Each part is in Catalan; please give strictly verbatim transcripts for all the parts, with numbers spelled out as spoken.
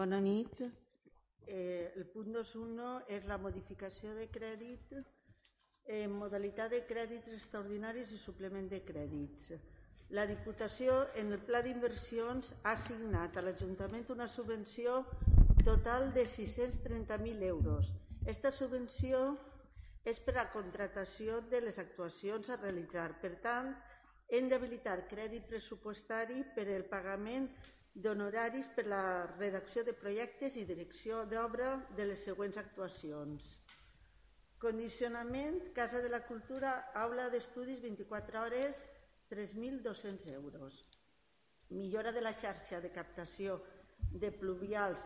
Bona nit. Eh, el punt dos punt un és la modificació de crèdit en modalitat de crèdits extraordinaris i suplement de crèdits. La Diputació, en el pla d'inversions, ha assignat a l'Ajuntament una subvenció total de sis-cents trenta mil euros. Aquesta subvenció és per a la contractació de les actuacions a realitzar. Per tant, hem d'habilitar crèdit pressupostari per al pagament d'honoraris per la redacció de projectes i direcció d'obra de les següents actuacions. Condicionament, Casa de la Cultura, aula d'estudis vint-i-quatre hores, tres mil dos-cents euros. Millora de la xarxa de captació de pluvials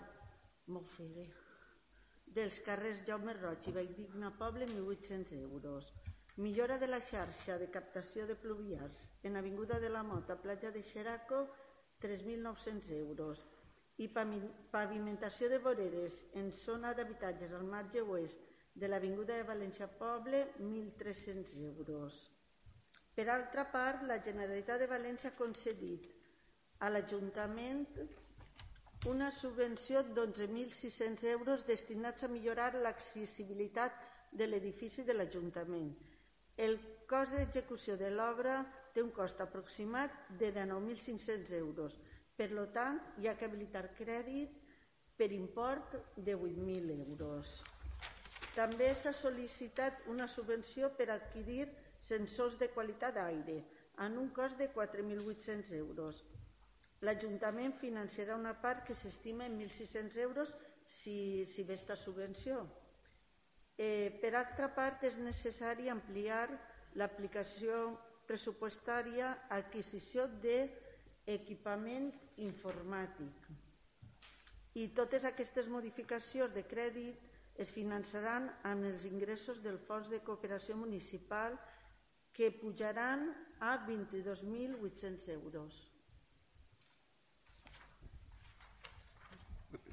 dels carrers Jaume Roig i Valldigna Poble, mil vuit-cents euros. Millora de la xarxa de captació de pluvials en Avinguda de la Mota, Platja de Xeraco, tres mil nou-cents euros. I pavimentació de voreres en zona d'habitatges al marge oest de l'Avinguda de València Poble, mil tres-cents euros. Per altra part, la Generalitat de València ha concedit a l'Ajuntament una subvenció d'onze mil sis-cents euros destinats a millorar l'accessibilitat de l'edifici de l'Ajuntament. El cost d'execució de l'obra té un cost aproximat de dinou mil cinc-cents euros. Per tant, hi ha que habilitar crèdit per import de vuit mil euros. També s'ha sol·licitat una subvenció per adquirir sensors de qualitat d'aire en un cost de quatre mil vuit-cents euros. L'Ajuntament financiarà una part que s'estima en mil sis-cents euros si ve aquesta subvenció. Per altra part, és necessari ampliar l'aplicació pressupostària a adquisició d'equipament informàtic. I totes aquestes modificacions de crèdit es finançaran amb els ingressos del Fons de Cooperació Municipal, que pujaran a vint-i-dos mil vuit-cents euros.